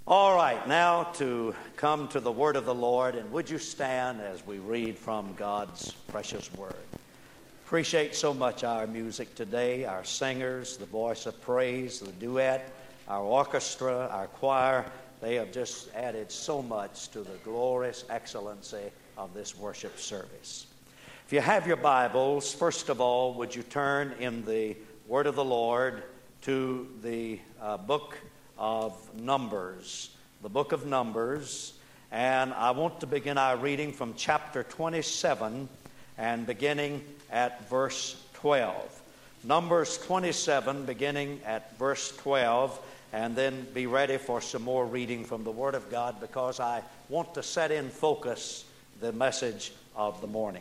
All right, now to come to the word of the Lord, and would you stand as we read from God's precious word? Appreciate so much our music today, our singers, the voice of praise, the duet, our orchestra, our choir. They have just added so much to the glorious excellency of this worship service. If you have your Bibles, first of all, would you turn in the word of the Lord to the book of Numbers, the book of Numbers, and I want to begin our reading from chapter 27 and beginning at verse 12. Numbers 27 beginning at verse 12, and then be ready for some more reading from the Word of God, because I want to set in focus the message of the morning.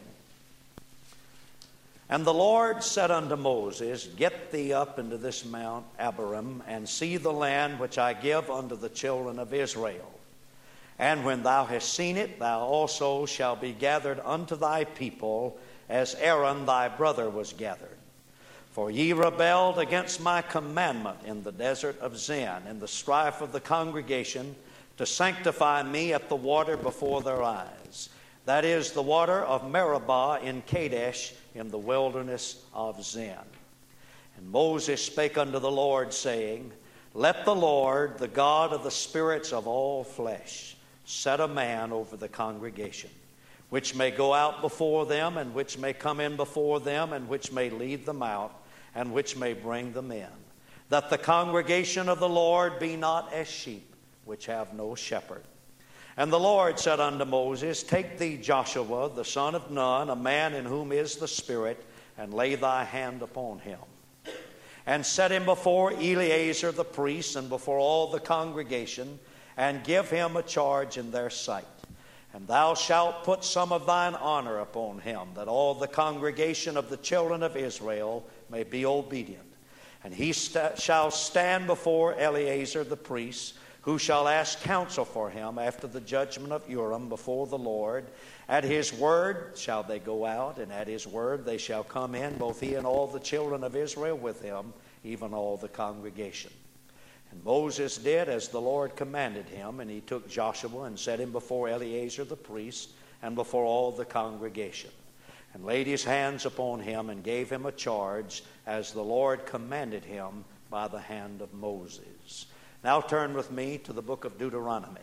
And the Lord said unto Moses, Get thee up into this Mount Abarim, and see the land which I give unto the children of Israel. And when thou hast seen it, thou also shalt be gathered unto thy people, as Aaron thy brother was gathered. For ye rebelled against my commandment in the desert of Zin, in the strife of the congregation, to sanctify me at the water before their eyes. That is, the water of Meribah in Kadesh, in the wilderness of Zin. And Moses spake unto the Lord, saying, Let the Lord, the God of the spirits of all flesh, set a man over the congregation, which may go out before them, and which may come in before them, and which may lead them out, and which may bring them in, that the congregation of the Lord be not as sheep, which have no shepherd. And the Lord said unto Moses, Take thee Joshua, the son of Nun, a man in whom is the Spirit, and lay thy hand upon him. And set him before Eleazar the priest, and before all the congregation, and give him a charge in their sight. And thou shalt put some of thine honor upon him, that all the congregation of the children of Israel may be obedient. And he shall stand before Eleazar the priest, who shall ask counsel for him after the judgment of Urim before the Lord. At his word shall they go out, and at his word they shall come in, both he and all the children of Israel with him, even all the congregation. And Moses did as the Lord commanded him, and he took Joshua and set him before Eleazar the priest, and before all the congregation, and laid his hands upon him, and gave him a charge, as the Lord commanded him by the hand of Moses. Now turn with me to the book of Deuteronomy,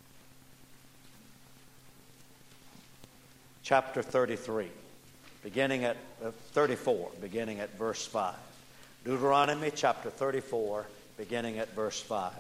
chapter 33, beginning at 34, beginning at verse 5. Deuteronomy chapter 34, beginning at verse 5.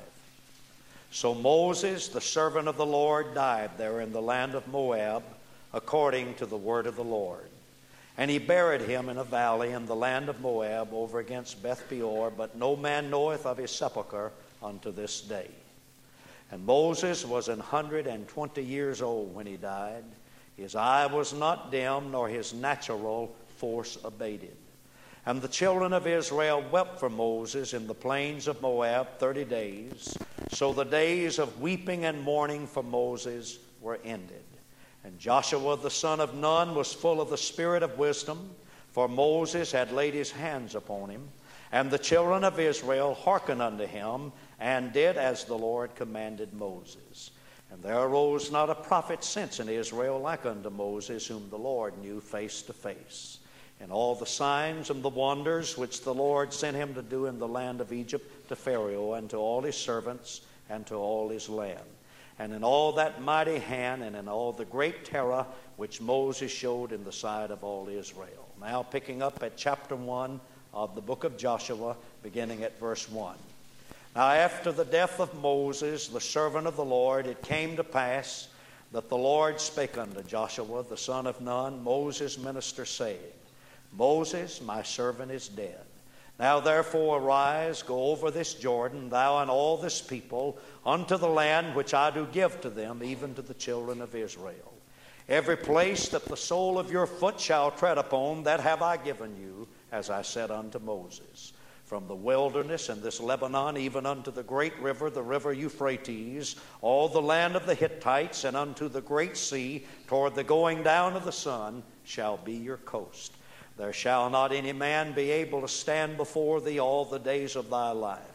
So Moses, the servant of the Lord, died there in the land of Moab, according to the word of the Lord. And he buried him in a valley in the land of Moab, over against Beth Peor, but no man knoweth of his sepulchre unto this day. And Moses was 120 years old when he died. His eye was not dim, nor his natural force abated. And the children of Israel wept for Moses in the plains of Moab 30 days. So the days of weeping and mourning for Moses were ended. And Joshua the son of Nun was full of the spirit of wisdom, for Moses had laid his hands upon him. And the children of Israel hearkened unto him, and did as the Lord commanded Moses. And there arose not a prophet since in Israel like unto Moses, whom the Lord knew face to face. In all the signs and the wonders which the Lord sent him to do in the land of Egypt to Pharaoh, and to all his servants, and to all his land. And in all that mighty hand, and in all the great terror which Moses showed in the sight of all Israel. Now picking up at chapter 1 of the book of Joshua, beginning at verse 1. Now after the death of Moses, the servant of the Lord, it came to pass that the Lord spake unto Joshua, the son of Nun, Moses' minister, saying, Moses, my servant, is dead. Now therefore arise, go over this Jordan, thou and all this people, unto the land which I do give to them, even to the children of Israel. Every place that the sole of your foot shall tread upon, that have I given you, as I said unto Moses. From the wilderness and this Lebanon, even unto the great river, the river Euphrates, all the land of the Hittites, and unto the great sea, toward the going down of the sun, shall be your coast. There shall not any man be able to stand before thee all the days of thy life.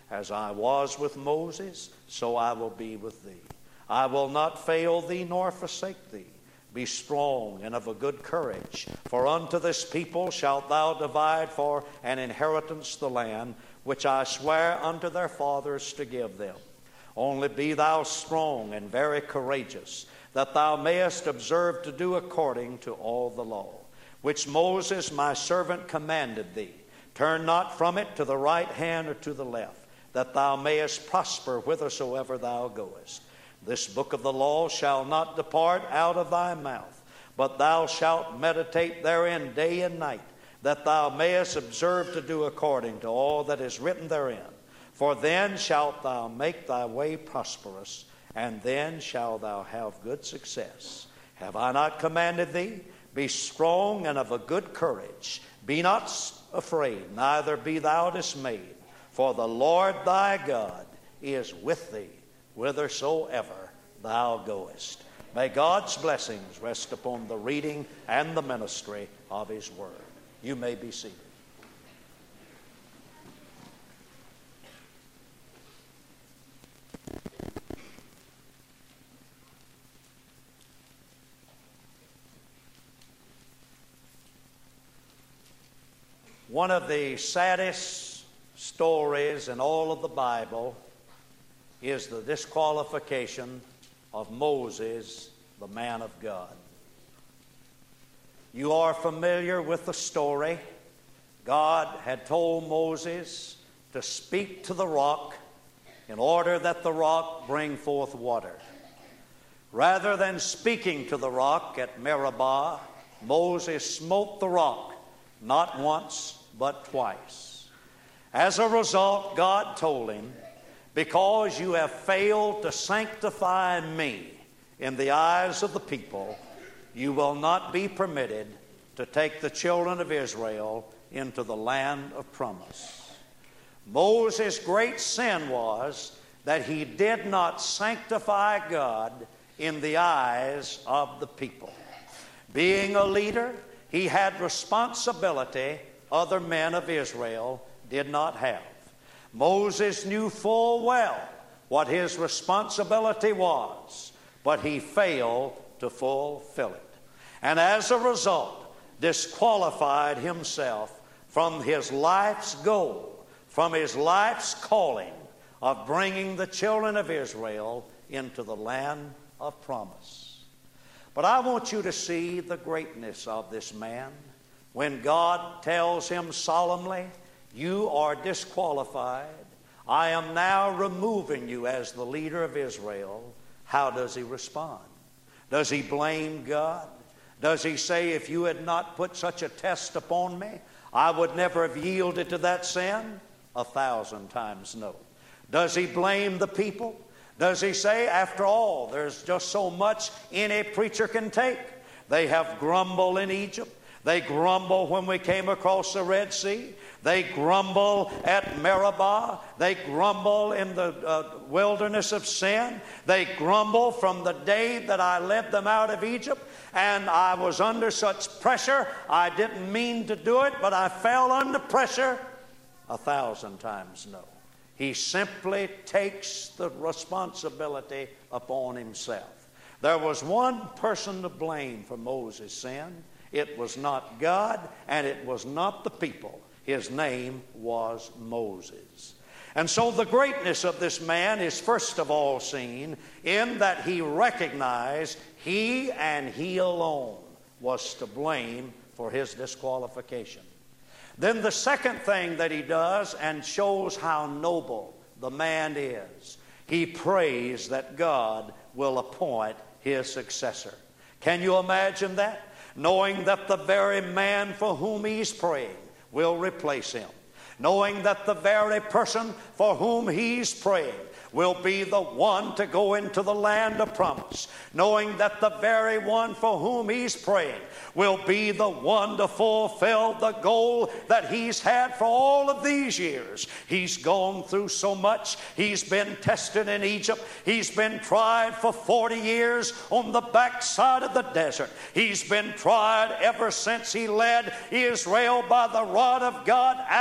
As I was with Moses, so I will be with thee. I will not fail thee nor forsake thee. Be strong and of a good courage, for unto this people shalt thou divide for an inheritance the land which I swear unto their fathers to give them. Only be thou strong and very courageous, that thou mayest observe to do according to all the law, which Moses my servant commanded thee. Turn not from it to the right hand or to the left, that thou mayest prosper whithersoever thou goest. This book of the law shall not depart out of thy mouth, but thou shalt meditate therein day and night, that thou mayest observe to do according to all that is written therein. For then shalt thou make thy way prosperous, and then shalt thou have good success. Have I not commanded thee? Be strong and of a good courage. Be not afraid, neither be thou dismayed. For the Lord thy God is with thee, whithersoever thou goest. May God's blessings rest upon the reading and the ministry of his word. You may be seated. One of the saddest stories in all of the Bible is the disqualification of Moses, the man of God. You are familiar with the story. God had told Moses to speak to the rock in order that the rock bring forth water. Rather than speaking to the rock at Meribah, Moses smote the rock, not once, but twice. As a result, God told him, because you have failed to sanctify me in the eyes of the people, you will not be permitted to take the children of Israel into the land of promise. Moses' great sin was that he did not sanctify God in the eyes of the people. Being a leader, he had responsibility other men of Israel did not have. Moses knew full well what his responsibility was, but he failed to fulfill it. And as a result, disqualified himself from his life's goal, from his life's calling of bringing the children of Israel into the land of promise. But I want you to see the greatness of this man. When God tells him solemnly, you are disqualified, I am now removing you as the leader of Israel, how does he respond? Does he blame God? Does he say, if you had not put such a test upon me, I would never have yielded to that sin? 1,000 times no. Does he blame the people? Does he say, after all, there's just so much any preacher can take? They have grumbled in Egypt. They grumble when we came across the Red Sea. They grumble at Meribah. They grumble in the wilderness of sin. They grumble from the day that I led them out of Egypt. And I was under such pressure, I didn't mean to do it, but I fell under pressure. 1,000 times no. He simply takes the responsibility upon himself. There was one person to blame for Moses' sin. It was not God, and it was not the people. His name was Moses. And so the greatness of this man is first of all seen in that he recognized he and he alone was to blame for his disqualification. Then the second thing that he does and shows how noble the man is, he prays that God will appoint his successor. Can you imagine that? Knowing that the very man for whom he's praying will replace him. Knowing that the very person for whom he's praying will be the one to go into the land of promise. Knowing that the very one for whom he's praying will be the one to fulfill the goal that he's had for all of these years. He's gone through so much. He's been tested in Egypt. He's been tried for 40 years on the backside of the desert. He's been tried ever since he led Israel by the rod of God out of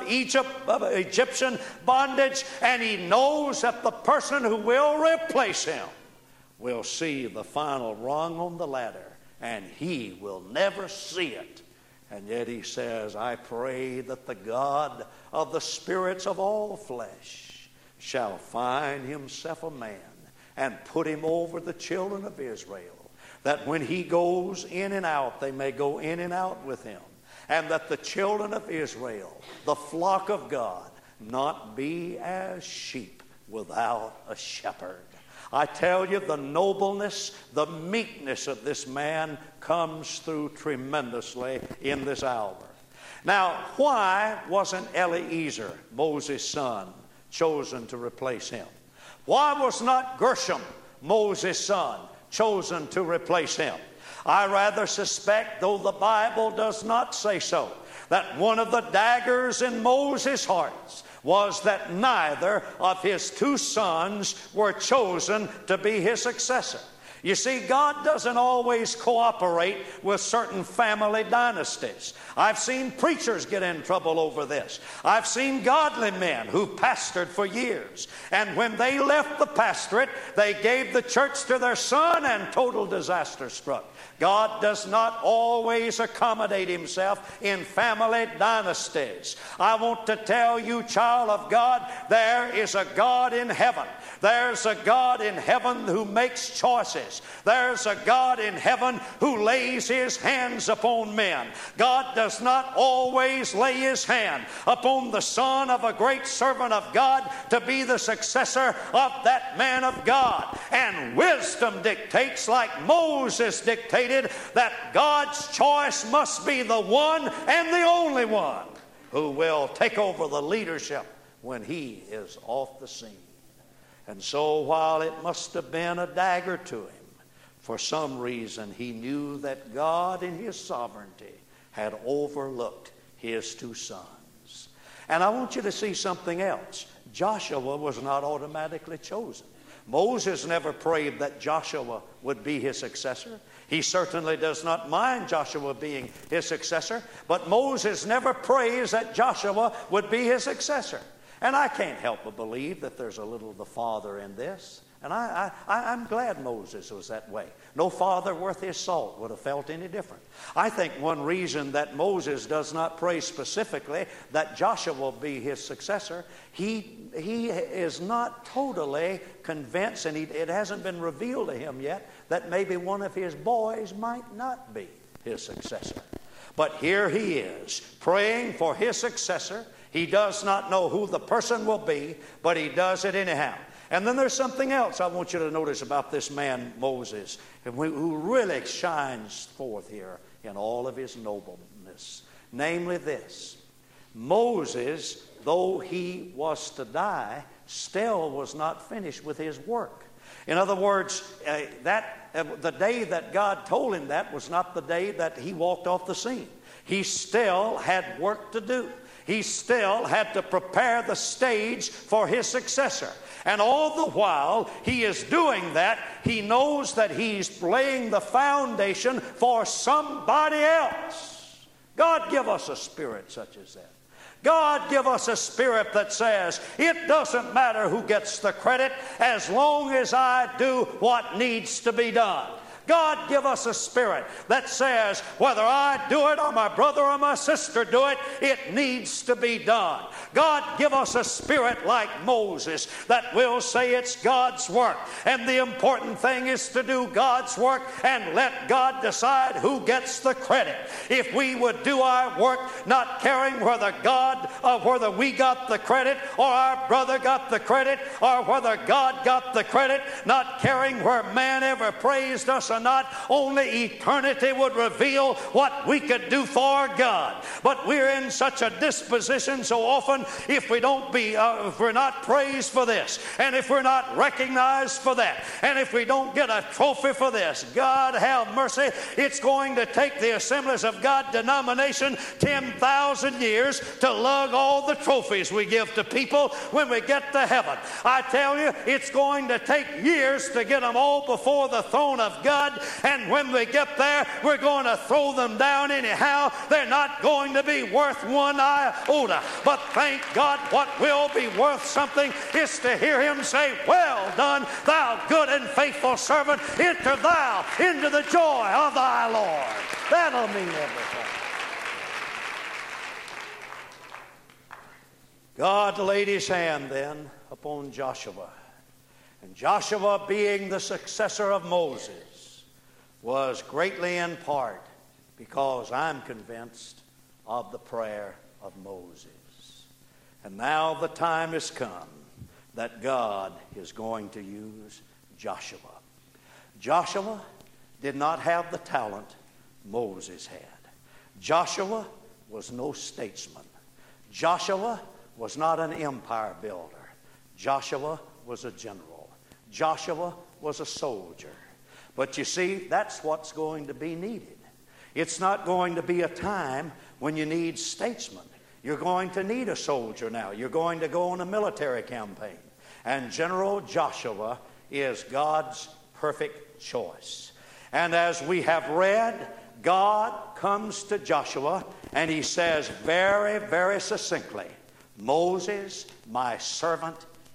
Egyptian bondage, and he knows that the person who will replace him will see the final rung on the ladder, and he will never see it. And yet he says, I pray that the God of the spirits of all flesh shall find himself a man and put him over the children of Israel, that when he goes in and out, they may go in and out with him, and that the children of Israel, the flock of God, not be as sheep without a shepherd. I tell you, the nobleness, the meekness of this man comes through tremendously in this hour. Now, why wasn't Eliezer, Moses' son, chosen to replace him? Why was not Gershom, Moses' son, chosen to replace him? I rather suspect, though the Bible does not say so, that one of the daggers in Moses' heart was that neither of his two sons were chosen to be his successor. You see, God doesn't always cooperate with certain family dynasties. I've seen preachers get in trouble over this. I've seen godly men who pastored for years, and when they left the pastorate, they gave the church to their son, and total disaster struck. God does not always accommodate himself in family dynasties. I want to tell you, child of God, there is a God in heaven. There's a God in heaven who makes choices. There's a God in heaven who lays his hands upon men. God does not always lay his hand upon the son of a great servant of God to be the successor of that man of God. And wisdom dictates, like Moses dictated, that God's choice must be the one and the only one who will take over the leadership when he is off the scene. And so while it must have been a dagger to him, for some reason he knew that God in his sovereignty had overlooked his two sons. And I want you to see something else. Joshua was not automatically chosen. Moses never prayed that Joshua would be his successor. He certainly does not mind Joshua being his successor, but Moses never prays that Joshua would be his successor. And I can't help but believe that there's a little of the Father in this. And I'm glad Moses was that way. No father worth his salt would have felt any different. I think one reason that Moses does not pray specifically that Joshua will be his successor, he is not totally convinced, and it hasn't been revealed to him yet, that maybe one of his boys might not be his successor. But here he is, praying for his successor. He does not know who the person will be, but he does it anyhow. And then there's something else I want you to notice about this man Moses, who really shines forth here in all of his nobleness. Namely this: Moses, though he was to die, still was not finished with his work. In other words, the day that God told him that was not the day that he walked off the scene. He still had work to do. He still had to prepare the stage for his successor. And all the while he is doing that, he knows that he's laying the foundation for somebody else. God, give us a spirit such as that. God, give us a spirit that says, it doesn't matter who gets the credit as long as I do what needs to be done. God, give us a spirit that says, whether I do it or my brother or my sister do it, it needs to be done. God, give us a spirit like Moses that will say it's God's work. And the important thing is to do God's work and let God decide who gets the credit. If we would do our work not caring whether whether we got the credit or our brother got the credit or whether God got the credit, not caring where man ever praised us or not, only eternity would reveal what we could do for God. But we're in such a disposition so often, if we're not praised for this, and if we're not recognized for that, and if we don't get a trophy for this, God have mercy, it's going to take the Assemblies of God denomination 10,000 years to lug all the trophies we give to people when we get to heaven. I tell you, it's going to take years to get them all before the throne of God blood, and when we get there, we're going to throw them down anyhow. They're not going to be worth one iota. But thank God, what will be worth something is to hear him say, well done, thou good and faithful servant. Enter thou into the joy of thy Lord. That'll mean everything. God laid his hand then upon Joshua. And Joshua, being the successor of Moses, was greatly in part, because I'm convinced, of the prayer of Moses. And now the time has come that God is going to use Joshua. Joshua did not have the talent Moses had. Joshua was no statesman. Joshua was not an empire builder. Joshua was a general. Joshua was a soldier. But you see, that's what's going to be needed. It's not going to be a time when you need statesmen. You're going to need a soldier now. You're going to go on a military campaign. And General Joshua is God's perfect choice. And as we have read, God comes to Joshua and he says very, very succinctly, Moses, my servant,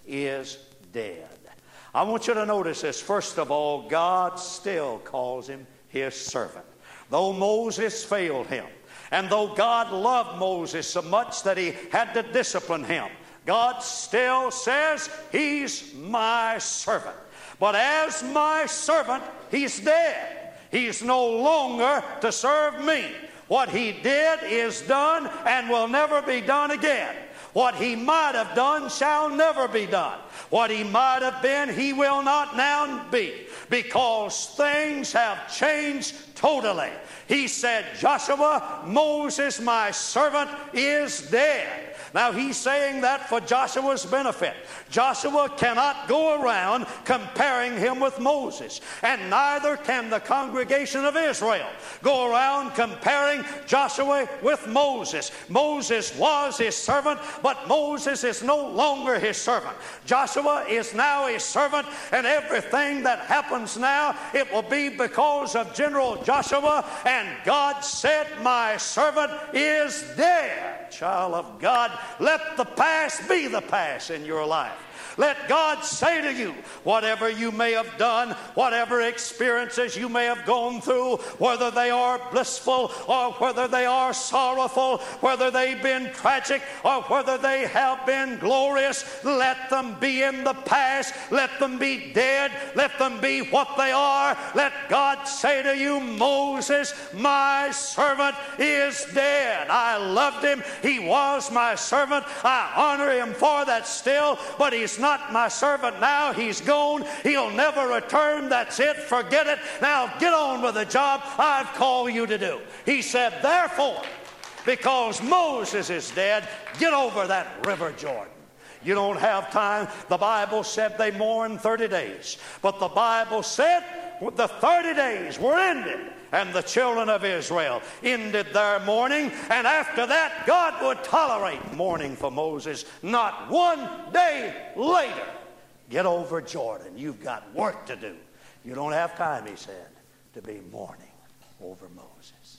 is dead. I want you to notice this. First of all, God still calls him his servant. Though Moses failed him, and though God loved Moses so much that he had to discipline him, God still says, he's my servant. But as my servant, he's dead. He's no longer to serve me. What he did is done and will never be done again. What he might have done shall never be done. What he might have been, he will not now be, because things have changed totally. He said, Joshua, Moses, my servant, is dead. Now he's saying that for Joshua's benefit. Joshua cannot go around comparing him with Moses, and neither can the congregation of Israel go around comparing Joshua with Moses. Moses was his servant, but Moses is no longer his servant. Joshua is now his servant, and everything that happens now, it will be because of General Joshua. And God said, my servant is dead. Child of God, let the past be the past in your life. Let God say to you, whatever you may have done, whatever experiences you may have gone through, whether they are blissful or whether they are sorrowful, whether they've been tragic or whether they have been glorious, let them be in the past. Let them be dead. Let them be what they are. Let God say to you, Moses, my servant, is dead. I loved him. He was my servant. I honor him for that still, but he's not my servant now. He's gone. He'll never return. That's it. Forget it. Now get on with the job I've called you to do. He said, therefore, because Moses is dead, get over that river Jordan. You don't have time. The Bible said they mourned 30 days. But the Bible said the 30 days were ended. And the children of Israel ended their mourning. And after that, God would tolerate mourning for Moses. Not one day later. Get over Jordan. You've got work to do. You don't have time, he said, to be mourning over Moses.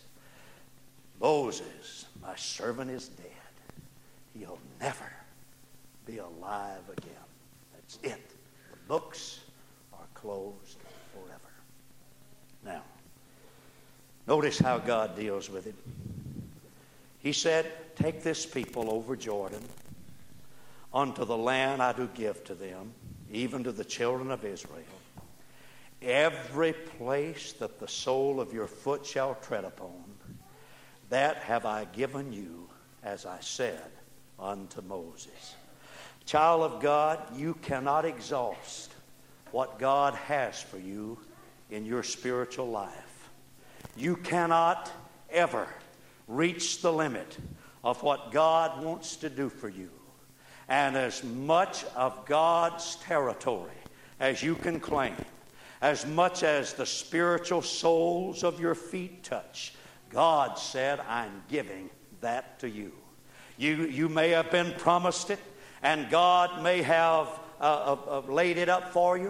Moses, my servant, is dead. He'll never be alive again. That's it. The books are closed forever. Now, notice how God deals with him. He said, take this people over Jordan unto the land I do give to them, even to the children of Israel. Every place that the sole of your foot shall tread upon, that have I given you, as I said unto Moses. Child of God, you cannot exhaust what God has for you in your spiritual life. You cannot ever reach the limit of what God wants to do for you. And as much of God's territory as you can claim, as much as the spiritual soles of your feet touch, God said, I'm giving that to you. You may have been promised it, and God may have laid it up for you,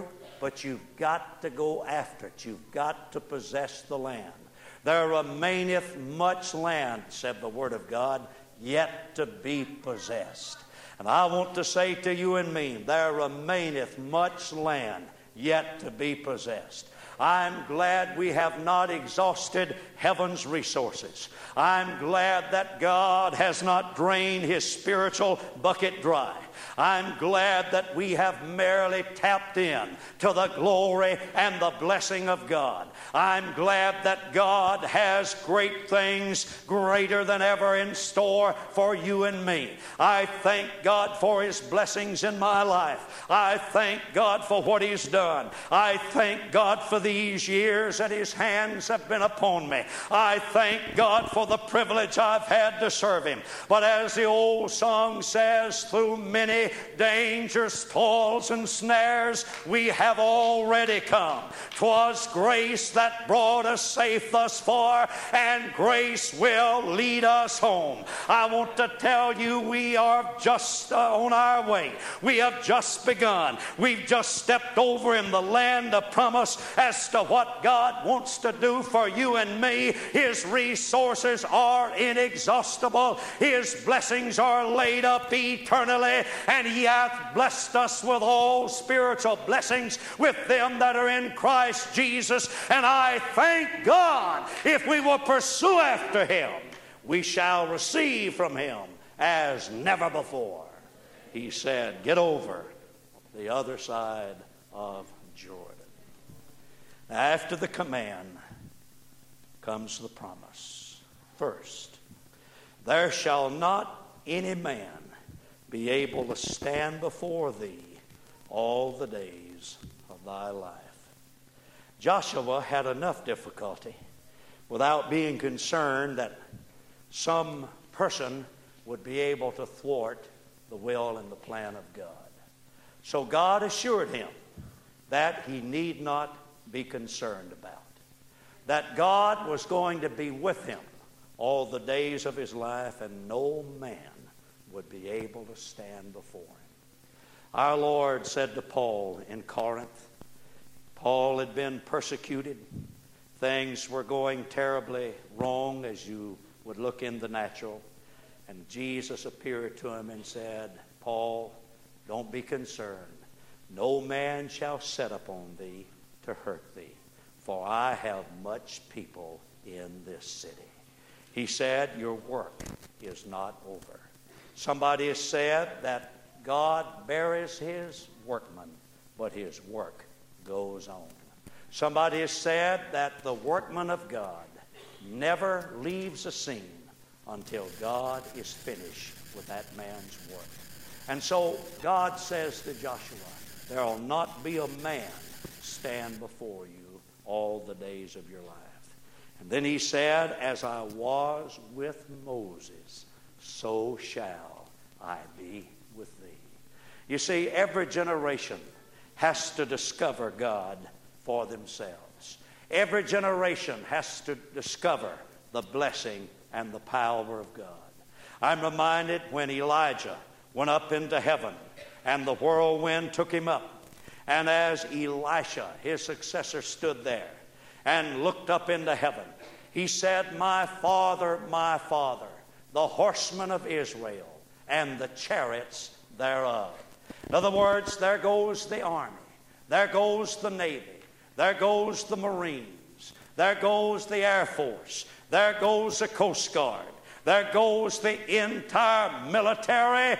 but you've got to go after it. You've got to possess the land. There remaineth much land, said the Word of God, yet to be possessed. And I want to say to you and me, there remaineth much land yet to be possessed. I'm glad we have not exhausted heaven's resources. I'm glad that God has not drained His spiritual bucket dry. I'm glad that we have merely tapped in to the glory and the blessing of God. I'm glad that God has great things, greater than ever, in store for you and me. I thank God for His blessings in my life. I thank God for what He's done. I thank God for these years that His hands have been upon me. I thank God for the privilege I've had to serve Him. But as the old song says, through many dangers, toils, and snares, we have already come. 'Twas grace that brought us safe thus far, and grace will lead us home. I want to tell you, we are just on our way. We have just begun. We've just stepped over in the land of promise as to what God wants to do for you and me. His resources are inexhaustible. His blessings are laid up eternally, and He hath blessed us with all spiritual blessings with them that are in Christ Jesus. And I thank God, if we will pursue after Him, we shall receive from Him as never before. He said, get over the other side of Jordan. Now, after the command comes the promise. First, there shall not any man be able to stand before thee all the days of thy life. Joshua had enough difficulty without being concerned that some person would be able to thwart the will and the plan of God. So God assured him that he need not be concerned about, that God was going to be with him all the days of his life, and no man would be able to stand before him. Our Lord said to Paul in Corinth, Paul had been persecuted. Things were going terribly wrong as you would look in the natural. And Jesus appeared to him and said, Paul, don't be concerned. No man shall set upon thee to hurt thee, for I have much people in this city. He said, your work is not over. Somebody has said that God buries his workmen, but his work goes on. Somebody has said that the workman of God never leaves a scene until God is finished with that man's work. And so God says to Joshua, there will not be a man stand before you all the days of your life. And then he said, as I was with Moses, so shall I be with thee. You see, every generation has to discover God for themselves. Every generation has to discover the blessing and the power of God. I'm reminded when Elijah went up into heaven and the whirlwind took him up. And as Elisha, his successor, stood there and looked up into heaven, he said, my father, the horsemen of Israel and the chariots thereof. In other words, there goes the army. There goes the Navy. There goes the Marines. There goes the Air Force. There goes the Coast Guard. There goes the entire military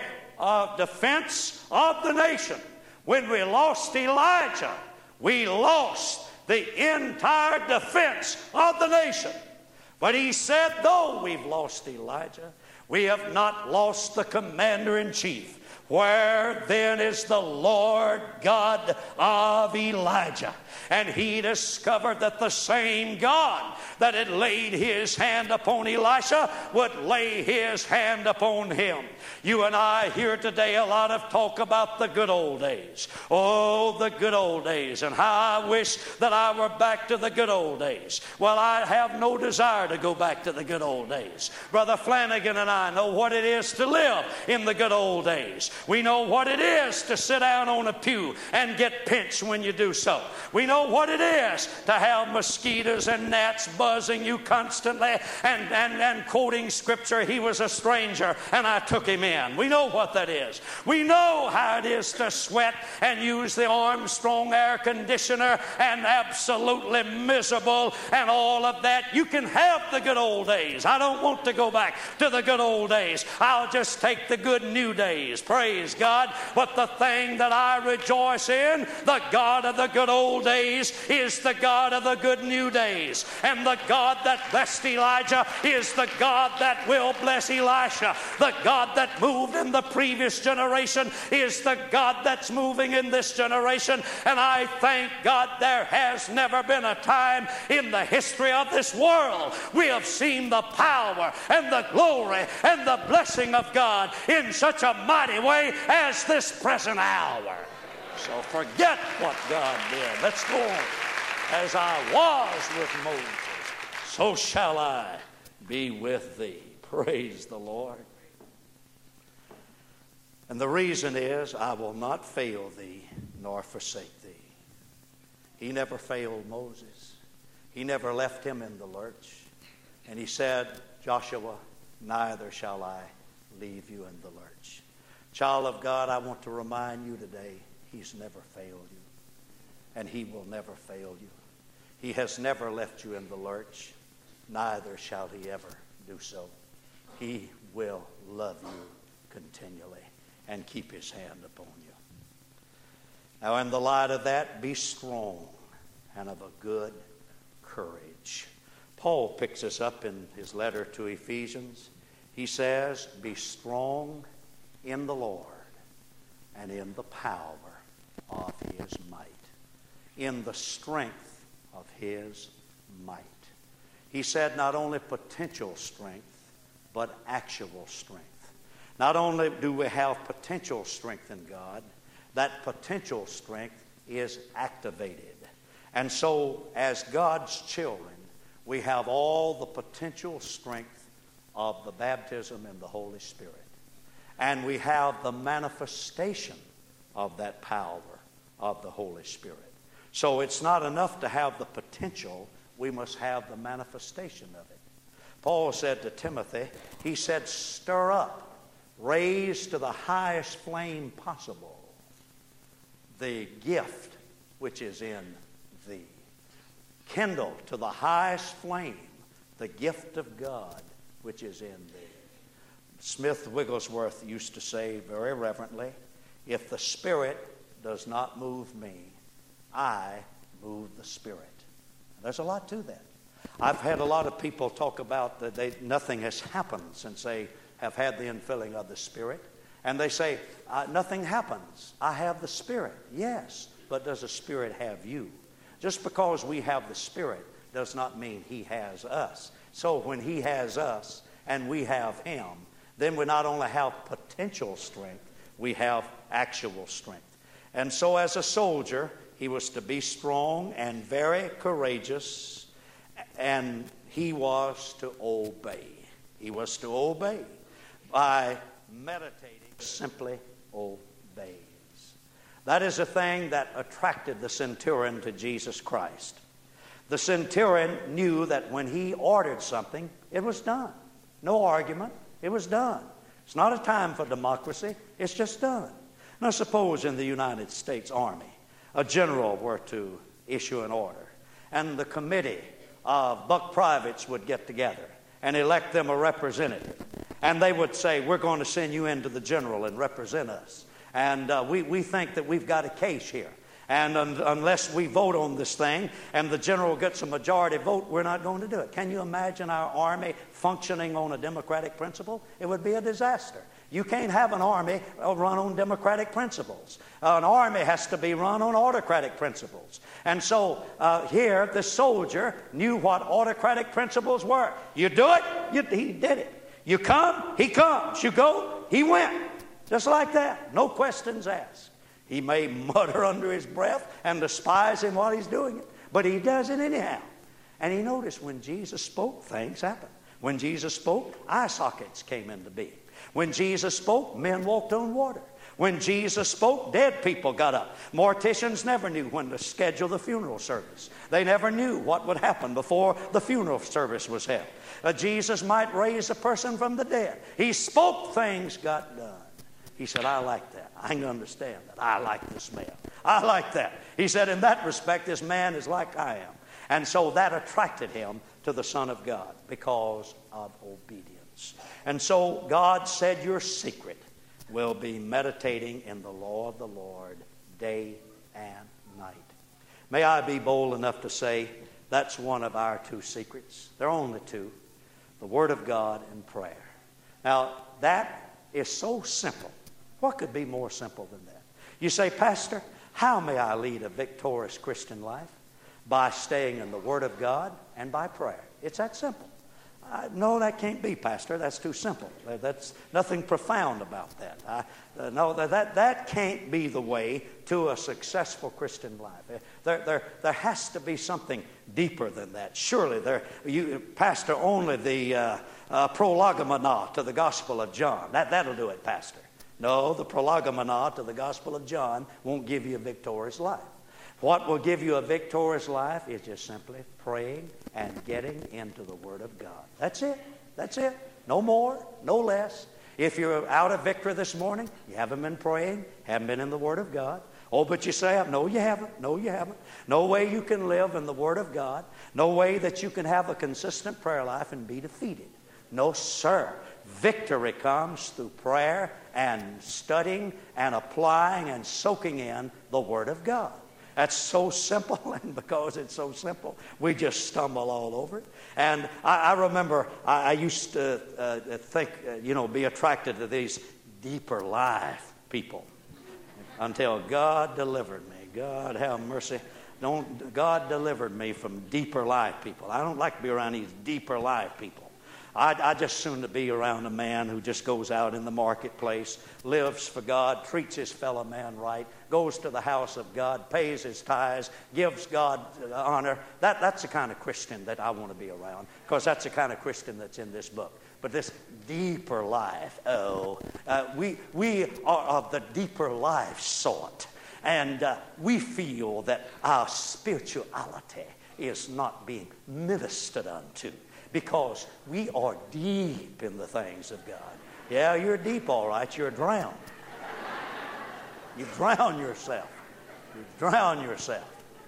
defense of the nation. When we lost Elijah, we lost the entire defense of the nation. But he said, though we've lost Elijah, we have not lost the commander-in-chief. Where then is the Lord God of Elijah? And he discovered that the same God that had laid his hand upon Elisha would lay his hand upon him. You and I hear today a lot of talk about the good old days. Oh, the good old days, and how I wish that I were back to the good old days. Well, I have no desire to go back to the good old days. Brother Flanagan and I know what it is to live in the good old days. We know what it is to sit down on a pew and get pinched when you do so. We know what it is to have mosquitoes and gnats buzzing you constantly and quoting Scripture, he was a stranger and I took him in. We know what that is. We know how it is to sweat and use the Armstrong air conditioner and absolutely miserable and all of that. You can have the good old days. I don't want to go back to the good old days. I'll just take the good new days. Praise God. But the thing that I rejoice in, the God of the good old days is the God of the good new days. And the God that blessed Elijah is the God that will bless Elisha. The God that moved in the previous generation is the God that's moving in this generation. And I thank God there has never been a time in the history of this world we have seen the power and the glory and the blessing of God in such a mighty way as this present hour. So forget what God did. Let's go on. As I was with Moses, so shall I be with thee. Praise the Lord. And the reason is, I will not fail thee nor forsake thee. He never failed Moses. He never left him in the lurch. And he said, Joshua, neither shall I leave you in the lurch. Child of God, I want to remind you today, he's never failed you. And he will never fail you. He has never left you in the lurch. Neither shall he ever do so. He will love you continually and keep his hand upon you. Now, in the light of that, be strong and of a good courage. Paul picks us up in his letter to Ephesians. He says, be strong in the Lord and in the power of his might. In the strength of his might. He said not only potential strength, but actual strength. Not only do we have potential strength in God, that potential strength is activated. And so, as God's children, we have all the potential strength of the baptism in the Holy Spirit. And we have the manifestation of that power of the Holy Spirit. So it's not enough to have the potential, we must have the manifestation of it. Paul said to Timothy, he said, stir up, raise to the highest flame possible the gift which is in thee. Kindle to the highest flame the gift of God which is in thee. Smith Wigglesworth used to say very reverently, if the Spirit does not move me, I move the Spirit. There's a lot to that. I've had a lot of people talk about that nothing has happened since they have had the infilling of the Spirit. And they say, nothing happens. I have the Spirit. Yes, but does the Spirit have you? Just because we have the Spirit does not mean he has us. So when he has us and we have him, then we not only have potential strength, we have actual strength. And so as a soldier, he was to be strong and very courageous, and he was to obey. He was to obey by meditating. Simply obeys. That is the thing that attracted the centurion to Jesus Christ. The centurion knew that when he ordered something, it was done. No argument. It was done. It's not a time for democracy. It's just done. Now suppose in the United States Army, a general were to issue an order, and the committee of buck privates would get together and elect them a representative. And they would say, we're going to send you into the general and represent us. And we think that we've got a case here. And unless we vote on this thing and the general gets a majority vote, we're not going to do it. Can you imagine our army functioning on a democratic principle? It would be a disaster. You can't have an army run on democratic principles. An army has to be run on autocratic principles. And so here, the soldier knew what autocratic principles were. You do it, he did it. You come, he comes. You go, he went. Just like that. No questions asked. He may mutter under his breath and despise him while he's doing it, but he does it anyhow. And he noticed when Jesus spoke, things happened. When Jesus spoke, eye sockets came into being. When Jesus spoke, men walked on water. When Jesus spoke, dead people got up. Morticians never knew when to schedule the funeral service. They never knew what would happen before the funeral service was held. Jesus might raise a person from the dead. He spoke, things got done. He said, I like that. I can understand that. I like this man. I like that. He said, in that respect, this man is like I am. And so that attracted him to the Son of God because of obedience. And so God said, your secret will be meditating in the law of the Lord day and night. May I be bold enough to say that's one of our two secrets. There are only two: the Word of God and prayer. Now, that is so simple. What could be more simple than that? You say, Pastor, how may I lead a victorious Christian life? By staying in the Word of God and by prayer. It's that simple. No, that can't be, Pastor. That's too simple. That's nothing profound about that. No, that can't be the way to a successful Christian life. There has to be something deeper than that. Surely, Pastor, only the prolegomena to the Gospel of John. That'll do it, Pastor. No, the prolegomena to the Gospel of John won't give you a victorious life. What will give you a victorious life is just simply praying and getting into the Word of God. That's it. That's it. No more, no less. If you're out of victory this morning, you haven't been praying, haven't been in the Word of God. Oh, but you say, no, you haven't. No, you haven't. No way you can live in the Word of God. No way that you can have a consistent prayer life and be defeated. No, sir. Victory comes through prayer and studying and applying and soaking in the Word of God. That's so simple, and because it's so simple, we just stumble all over it. And I remember I used to think, be attracted to these deeper life people until God delivered me. God have mercy. God delivered me from deeper life people. I don't like to be around these deeper life people. I just soon to be around a man who just goes out in the marketplace, lives for God, treats his fellow man right, goes to the house of God, pays his tithes, gives God honor. That's the kind of Christian that I want to be around, because that's the kind of Christian that's in this book. But this deeper life, we are of the deeper life sort. And we feel that our spirituality is not being ministered unto, because we are deep in the things of God. Yeah, you're deep, all right. You're drowned. You drown yourself. You drown yourself.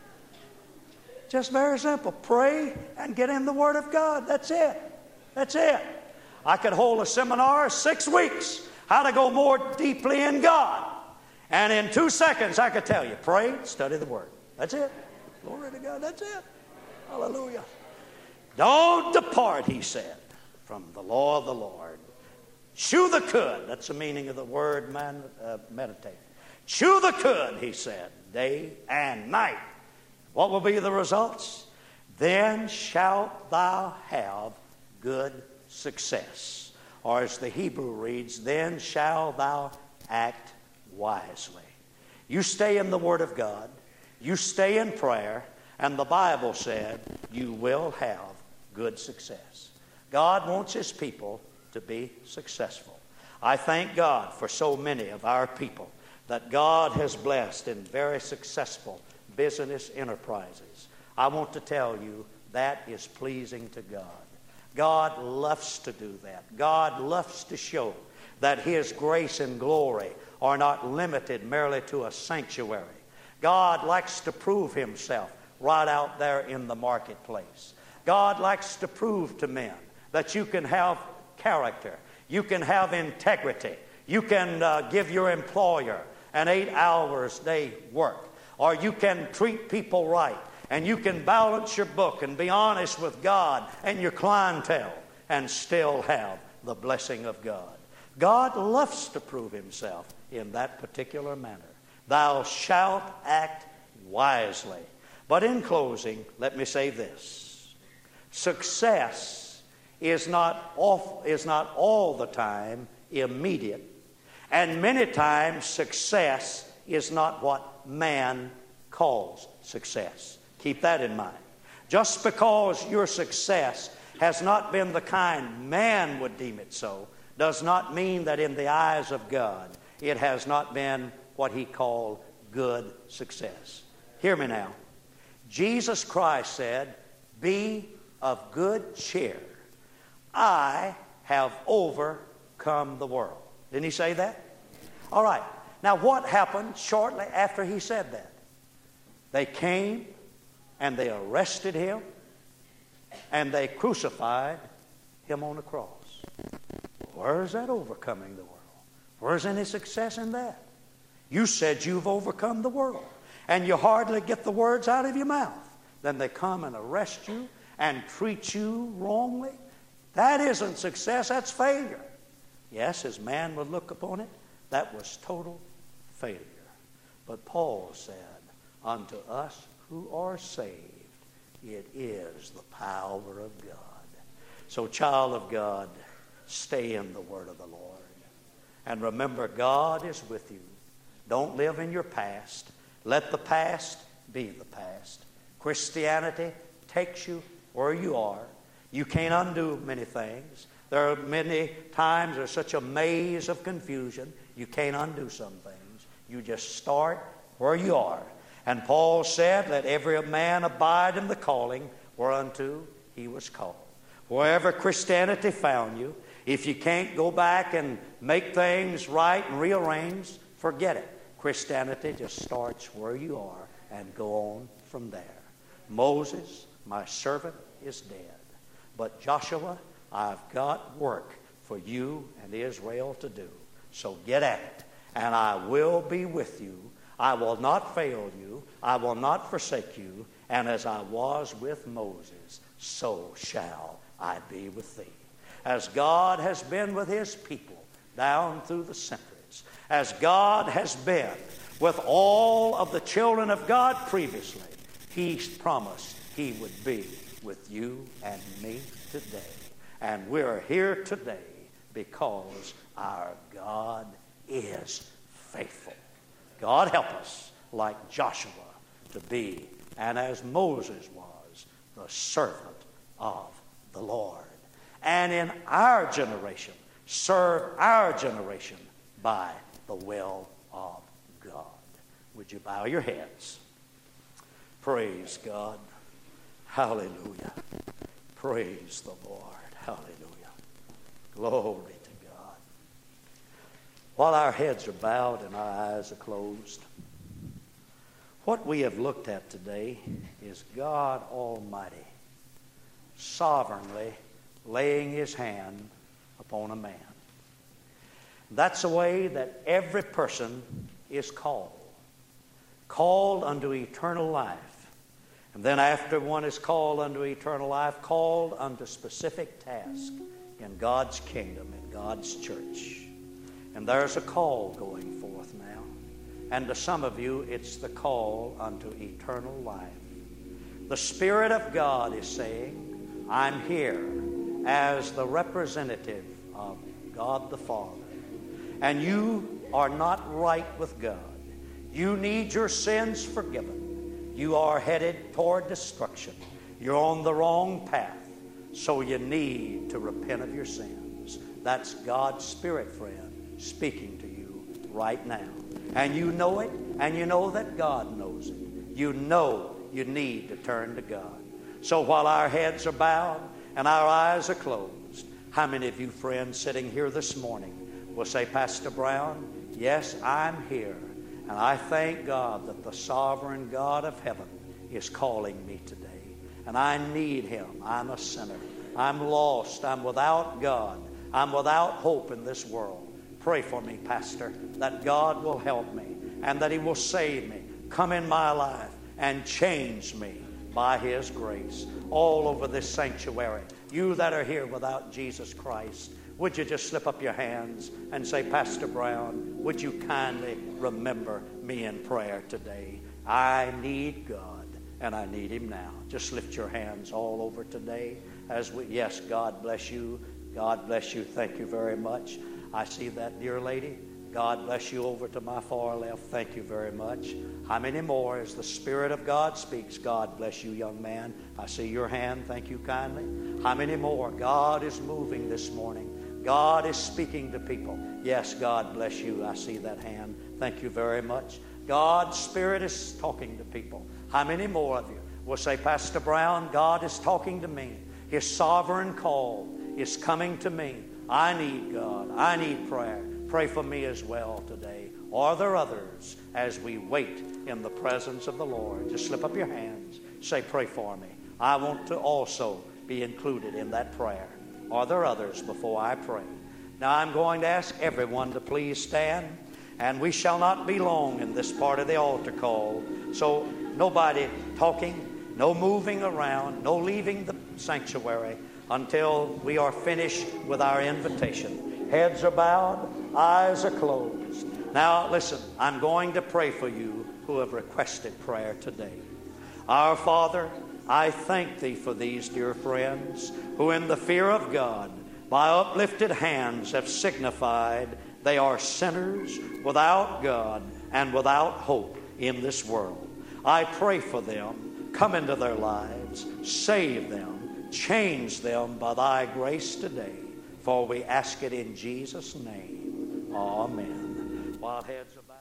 Just very simple. Pray and get in the Word of God. That's it. That's it. I could hold a seminar 6 weeks, how to go more deeply in God. And in 2 seconds, I could tell you, pray, study the Word. That's it. Glory to God. That's it. Hallelujah. Don't depart, he said, from the law of the Lord. Chew the cud. That's the meaning of the word meditate. Chew the cud, he said, day and night. What will be the results? Then shalt thou have good success. Or as the Hebrew reads, then shalt thou act wisely. You stay in the Word of God. You stay in prayer. And the Bible said you will have good success. God wants His people to be successful. I thank God for so many of our people that God has blessed in very successful business enterprises. I want to tell you that is pleasing to God. God loves to do that. God loves to show that His grace and glory are not limited merely to a sanctuary. God likes to prove Himself right out there in the marketplace. God likes to prove to men that you can have character, you can have integrity, you can give your employer an 8 hours day work, or you can treat people right, and you can balance your book and be honest with God and your clientele and still have the blessing of God. God loves to prove Himself in that particular manner. Thou shalt act wisely. But in closing, let me say this. Success is not all the time immediate. And many times success is not what man calls success. Keep that in mind. Just because your success has not been the kind man would deem it so, does not mean that in the eyes of God it has not been what he called good success. Hear me now. Jesus Christ said, "Be of good cheer. I have overcome the world." Didn't he say that? All right. Now what happened shortly after he said that? They came and they arrested him and they crucified him on the cross. Where's that overcoming the world? Where's any success in that? You said you've overcome the world, and you hardly get the words out of your mouth. Then they come and arrest you and treat you wrongly. That isn't success, that's failure. Yes, as man would look upon it, that was total failure. But Paul said, "Unto us who are saved, it is the power of God." So, child of God, stay in the word of the Lord. And remember, God is with you. Don't live in your past. Let the past be the past. Christianity takes you where you are. You can't undo many things. There are many times there's such a maze of confusion. You can't undo some things. You just start where you are. And Paul said, "Let every man abide in the calling whereunto he was called." Wherever Christianity found you, if you can't go back and make things right and rearrange, forget it. Christianity just starts where you are and go on from there. Moses, my servant, is dead. But Joshua, I've got work for you and Israel to do. So get at it, and I will be with you. I will not fail you. I will not forsake you. And as I was with Moses, so shall I be with thee. As God has been with his people down through the centuries, as God has been with all of the children of God previously, he promised he would be with you and me today. And we're here today because our God is faithful. God help us, like Joshua, to be, and as Moses was, the servant of the Lord. And in our generation, serve our generation by the will of God. Would you bow your heads? Praise God. Hallelujah. Praise the Lord. Hallelujah. Glory to God. While our heads are bowed and our eyes are closed, what we have looked at today is God Almighty sovereignly laying his hand upon a man. That's the way that every person is called unto eternal life. And then after one is called unto eternal life, called unto specific task in God's kingdom, in God's church. And there's a call going forth now. And to some of you, it's the call unto eternal life. The Spirit of God is saying, I'm here as the representative of God the Father. And you are not right with God. You need your sins forgiven. You are headed toward destruction. You're on the wrong path. So you need to repent of your sins. That's God's Spirit, friend, speaking to you right now. And you know it, and you know that God knows it. You know you need to turn to God. So while our heads are bowed and our eyes are closed, how many of you friends sitting here this morning will say, Pastor Brown, yes, I'm here. And I thank God that the sovereign God of heaven is calling me today. And I need him. I'm a sinner. I'm lost. I'm without God. I'm without hope in this world. Pray for me, Pastor, that God will help me and that he will save me, come in my life and change me by his grace. All over this sanctuary, you that are here without Jesus Christ, would you just slip up your hands and say, Pastor Brown, would you kindly remember me in prayer today? I need God, and I need him now. Just lift your hands all over today. Yes, God bless you. God bless you. Thank you very much. I see that dear lady. God bless you over to my far left. Thank you very much. How many more as the Spirit of God speaks? God bless you, young man. I see your hand. Thank you kindly. How many more? God is moving this morning. God is speaking to people. Yes, God bless you. I see that hand. Thank you very much. God's Spirit is talking to people. How many more of you will say, Pastor Brown, God is talking to me. His sovereign call is coming to me. I need God. I need prayer. Pray for me as well today. Are there others as we wait in the presence of the Lord? Just slip up your hands. Say, pray for me. I want to also be included in that prayer. Are there others before I pray? Now I'm going to ask everyone to please stand, and we shall not be long in this part of the altar call. So nobody talking, no moving around, no leaving the sanctuary until we are finished with our invitation. Heads are bowed, eyes are closed. Now listen, I'm going to pray for you who have requested prayer today. Our Father, I thank Thee for these dear friends who in the fear of God by uplifted hands have signified they are sinners without God and without hope in this world. I pray for them. Come into their lives. Save them. Change them by Thy grace today. For we ask it in Jesus' name. Amen. While heads are bowed.